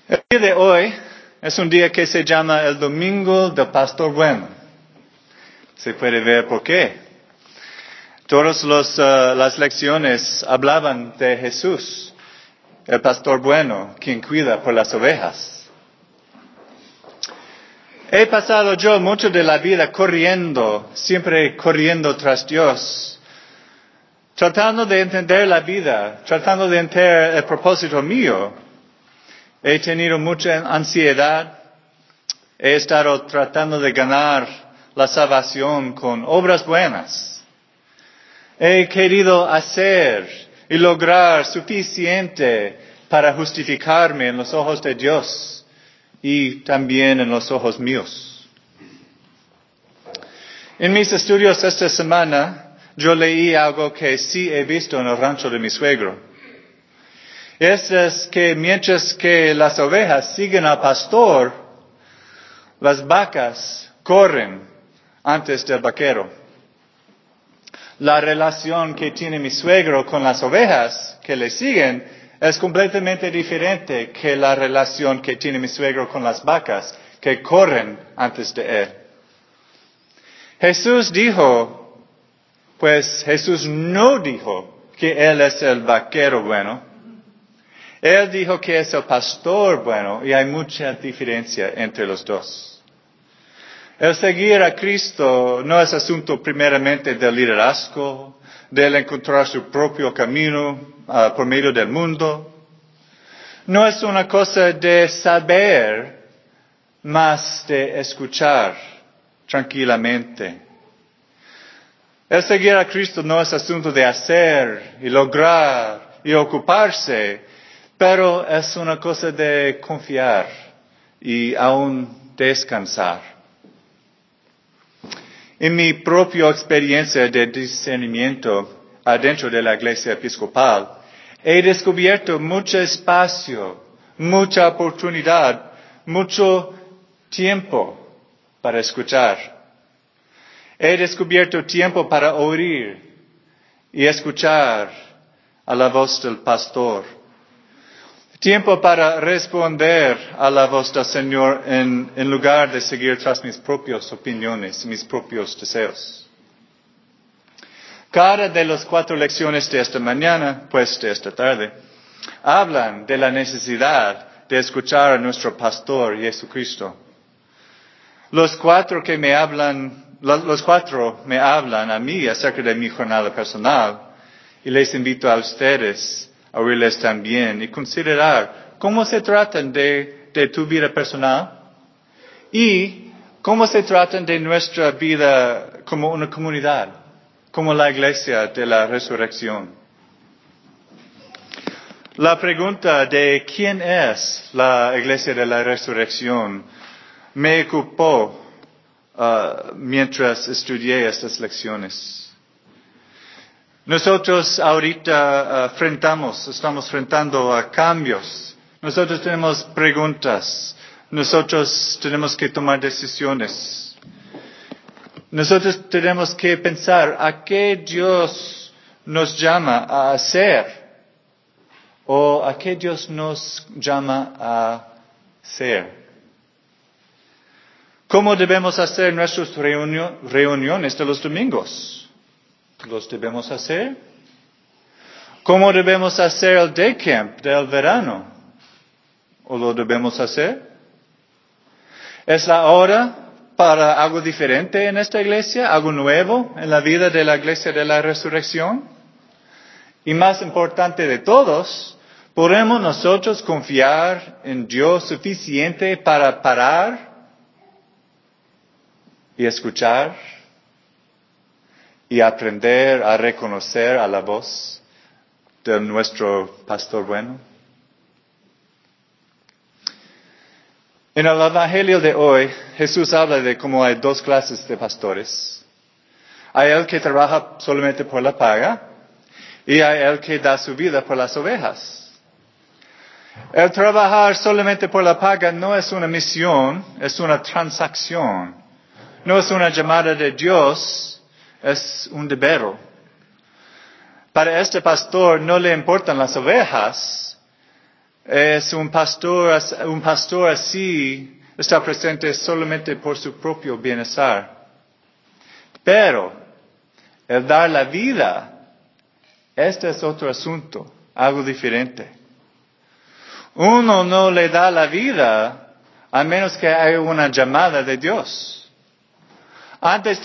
El día de hoy es un día que se llama el Domingo del Pastor Bueno. Se puede ver por qué. Todas las lecciones hablaban de Jesús, el pastor bueno, quien cuida por las ovejas. He pasado yo mucho de la vida corriendo, siempre corriendo tras Dios, tratando de entender la vida, tratando de entender el propósito mío. He tenido mucha ansiedad, he estado tratando de ganar la salvación con obras buenas. He querido hacer y lograr suficiente para justificarme en los ojos de Dios y también en los ojos míos. En mis estudios esta semana, yo leí algo que sí he visto en el rancho de mi suegro. Es que mientras que las ovejas siguen al pastor, las vacas corren antes del vaquero. La relación que tiene mi suegro con las ovejas que le siguen es completamente diferente que la relación que tiene mi suegro con las vacas que corren antes de él. Jesús no dijo que él es el vaquero bueno. Él dijo que es el pastor bueno y hay mucha diferencia entre los dos. El seguir a Cristo no es asunto primeramente del liderazgo, del encontrar su propio camino por medio del mundo. No es una cosa de saber, más de escuchar tranquilamente. El seguir a Cristo no es asunto de hacer y lograr y ocuparse, pero es una cosa de confiar y aún descansar. En mi propia experiencia de discernimiento adentro de la iglesia episcopal, he descubierto mucho espacio, mucha oportunidad, mucho tiempo para escuchar. He descubierto tiempo para oír y escuchar a la voz del pastor. Tiempo para responder a la voz del Señor en lugar de seguir tras mis propias opiniones, mis propios deseos. Cada de las 4 lecciones de esta mañana, de esta tarde, hablan de la necesidad de escuchar a nuestro pastor Jesucristo. Los 4 me hablan a mí acerca de mi jornada personal y les invito a ustedes a oírles también y considerar cómo se tratan de tu vida personal y cómo se tratan de nuestra vida como una comunidad, como la iglesia de la resurrección. La pregunta de quién es la iglesia de la resurrección me ocupó mientras estudié estas lecciones. Nosotros ahorita estamos enfrentando a cambios. Nosotros tenemos preguntas. Nosotros tenemos que tomar decisiones. Nosotros tenemos que pensar a qué Dios nos llama a hacer o a qué Dios nos llama a ser. ¿Cómo debemos hacer nuestras reuniones de los domingos? ¿Los debemos hacer? ¿Cómo debemos hacer el day camp del verano? ¿O lo debemos hacer? ¿Es la hora para algo diferente en esta iglesia? ¿Algo nuevo en la vida de la iglesia de la resurrección? Y más importante de todos, ¿podemos nosotros confiar en Dios suficiente para parar y escuchar y aprender a reconocer a la voz de nuestro pastor bueno? En el Evangelio de hoy, Jesús habla de cómo hay 2 clases de pastores. Hay el que trabaja solamente por la paga y hay el que da su vida por las ovejas. El trabajar solamente por la paga no es una misión, es una transacción. No es una llamada de Dios, es un deber. Para este pastor no le importan las ovejas, Es un pastor así está presente solamente por su propio bienestar. Pero el dar la vida, este es otro asunto, algo diferente. Uno no le da la vida a menos que haya una llamada de Dios. Antes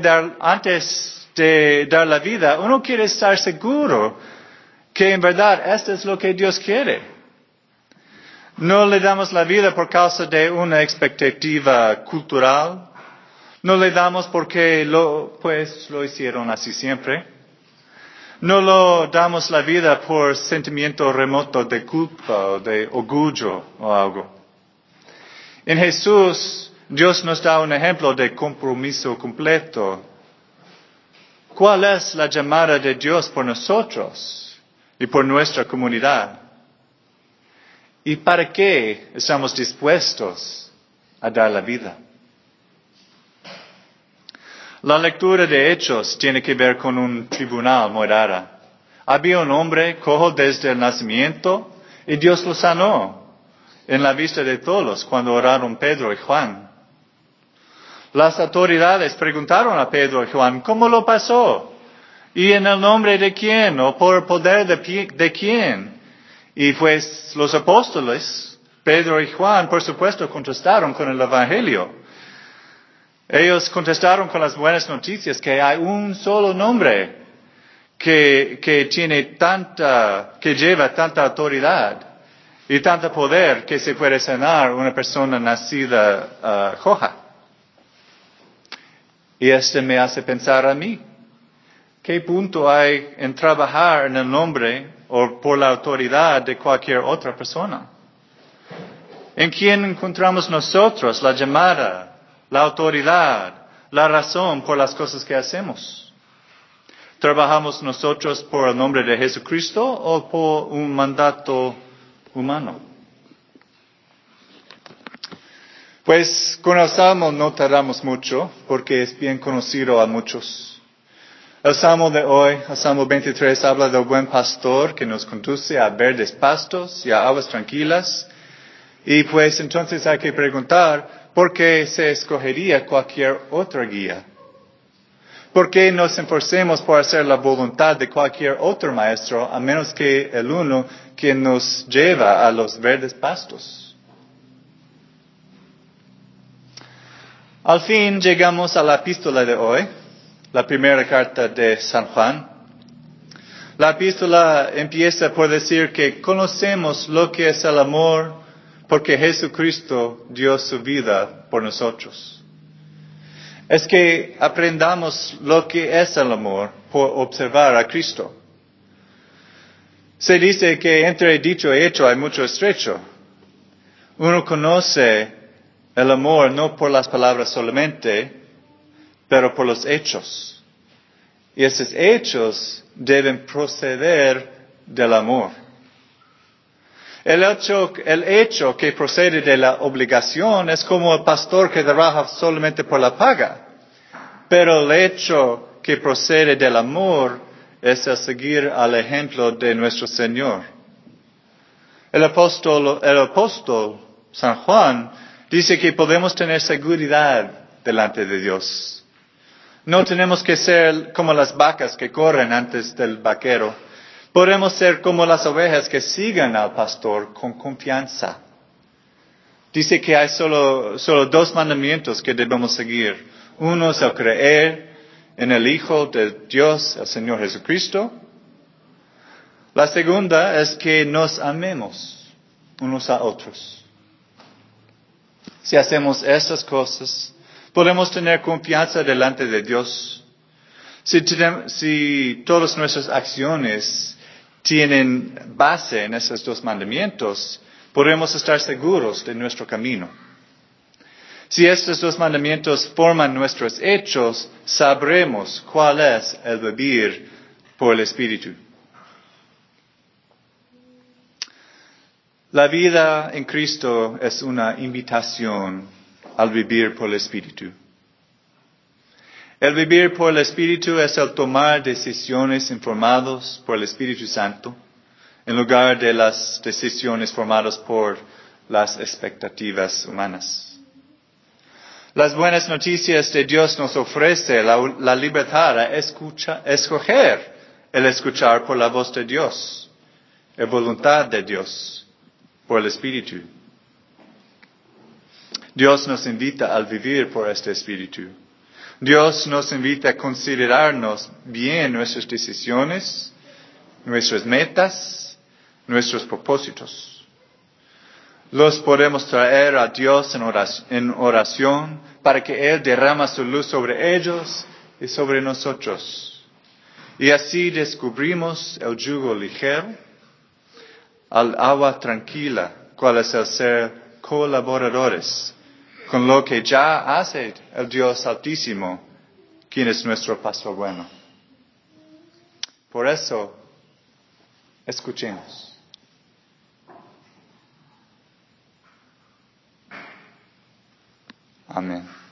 de dar la vida, uno quiere estar seguro que en verdad esto es lo que Dios quiere. No le damos la vida por causa de una expectativa cultural. No le damos porque lo hicieron así siempre. No lo damos la vida por sentimiento remoto de culpa o de orgullo o algo. En Jesús, Dios nos da un ejemplo de compromiso completo. ¿Cuál es la llamada de Dios por nosotros y por nuestra comunidad? ¿Y para qué estamos dispuestos a dar la vida? La lectura de Hechos tiene que ver con un tribunal muy rara. Había un hombre cojo desde el nacimiento y Dios lo sanó en la vista de todos cuando oraron Pedro y Juan. Las autoridades preguntaron a Pedro y Juan, ¿cómo lo pasó? ¿Y en el nombre de quién? ¿O por el poder de quién? Y pues los apóstoles, Pedro y Juan, por supuesto, contestaron con el Evangelio. Ellos contestaron con las buenas noticias que hay un solo nombre que lleva tanta autoridad y tanto poder que se puede sanar una persona nacida coja. Y esto me hace pensar a mí, ¿qué punto hay en trabajar en el nombre o por la autoridad de cualquier otra persona? ¿En quién encontramos nosotros la llamada, la autoridad, la razón por las cosas que hacemos? ¿Trabajamos nosotros por el nombre de Jesucristo o por un mandato humano? Pues con el Salmo no tardamos mucho porque es bien conocido a muchos. El Salmo de hoy, el Salmo 23, habla del buen pastor que nos conduce a verdes pastos y a aguas tranquilas. Y pues entonces hay que preguntar, ¿por qué se escogería cualquier otra guía? ¿Por qué nos esforcemos por hacer la voluntad de cualquier otro maestro, a menos que el uno quien nos lleva a los verdes pastos? Al fin llegamos a la epístola de hoy, la primera carta de San Juan. La epístola empieza por decir que conocemos lo que es el amor porque Jesucristo dio su vida por nosotros. Es que aprendamos lo que es el amor por observar a Cristo. Se dice que entre dicho y hecho hay mucho estrecho. Uno conoce el amor no por las palabras solamente, pero por los hechos. Y esos hechos deben proceder del amor. El hecho que procede de la obligación es como el pastor que trabaja solamente por la paga. Pero el hecho que procede del amor es el seguir al ejemplo de nuestro Señor. El apóstol San Juan dice que podemos tener seguridad delante de Dios. No tenemos que ser como las vacas que corren antes del vaquero. Podemos ser como las ovejas que sigan al pastor con confianza. Dice que hay solo 2 mandamientos que debemos seguir. Uno es el creer en el Hijo de Dios, el Señor Jesucristo. La segunda es que nos amemos unos a otros. Si hacemos esas cosas, podemos tener confianza delante de Dios. Si todas nuestras acciones tienen base en esos 2 mandamientos, podemos estar seguros de nuestro camino. Si estos 2 mandamientos forman nuestros hechos, sabremos cuál es el vivir por el Espíritu. La vida en Cristo es una invitación al vivir por el Espíritu. El vivir por el Espíritu es el tomar decisiones informados por el Espíritu Santo. en lugar de las decisiones formadas por las expectativas humanas. Las buenas noticias de Dios nos ofrece la libertad a escoger el escuchar por la voz de Dios, la voluntad de Dios, por el Espíritu. Dios nos invita a vivir por este Espíritu. Dios nos invita a considerarnos bien nuestras decisiones, nuestras metas, nuestros propósitos. Los podemos traer a Dios en oración para que Él derrama su luz sobre ellos y sobre nosotros. Y así descubrimos el yugo ligero, al agua tranquila, cual es el ser colaboradores con lo que ya hace el Dios Altísimo, quien es nuestro pastor bueno. Por eso, escuchemos. Amén.